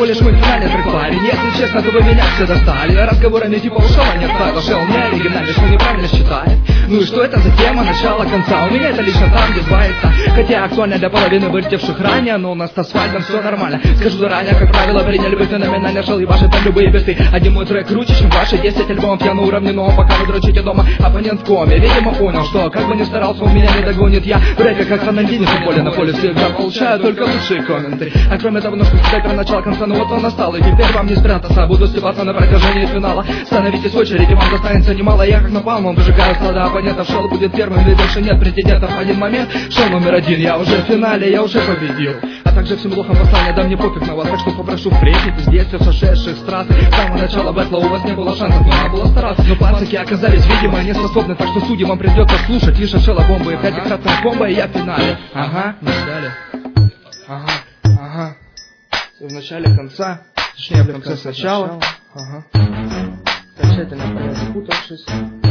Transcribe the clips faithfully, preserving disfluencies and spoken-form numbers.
всего лишь мой финальный трек парень. Если честно, то вы меня все достали разговорами типа ушел, не отправил, что он не оригинальный, что неправильно считает. Ну и что это за тема начала конца? У меня это лично там, где звается. Хотя актуально для половины вылетевших ранее, но у нас с асфальтом все нормально. Скажу заранее, как правило, приняли бы феноменально шел и ваши там любые бесты. Один мой трек круче, чем ваши десять альбомов. Я на уровне, но пока вы дрочите дома, оппонент в коме. Видимо понял, что как бы ни старался, он меня не догонит. Я в рэпе как Рональдини, в поле на поле всегда получаю только лучшие комменты. А кроме того, немножко сказать про начало конца, ну вот он настал. И теперь вам не спрятаться, буду сливаться на протяжении финала. Становитесь в очереди, вам достанется немало. Я как напалмом выжигаю склада оппонентов. Шел будет первым, или больше нет претендентов. Один момент, шел номер один, я уже в финале, я уже победил. А также всем лохам послания, да мне пофиг на вас. Так что попрошу впредь, здесь все сошедших с трассы. С самого начала бэтла у вас не было шансов, но надо было стараться. Но пацаки оказались, видимо, не способны. Так что судьи вам придется слушать лишь шела бомбы. Пятикратная бомба, и я в финале. Ага, в начале. Ага, ага. В начале конца. Точнее, в конце сначала. Ага. Окончательно понятно, запутавшись.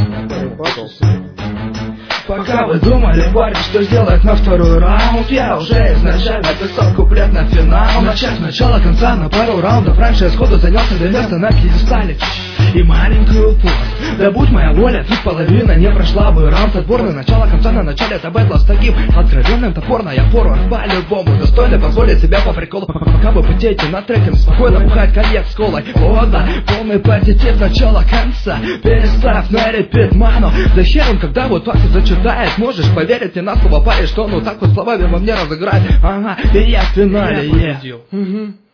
Пока вы думали, парень, что сделать на второй раунд, я уже изначально писал куплет на финал. Начать начало конца на пару раундов. Раньше я сходу занял себе место на пьедестале и маленькую упор. Да будь моя воля, тут половина не прошла бы раунд отборный. Начало конца на начале это бэтла с таким откровенным топорно. Я форвард по-любому достойно позволить себя по приколу. Пока вы потеете над треком, спокойно бухать коньяк с колой. О да, полный позитив начала конца. Переставь на репит, ману. Да хер он, когда вот так вот зачитает. Можешь поверить мне на слово парень, что ну так вот словами во мне разыграет. Ага, и я в финале, я.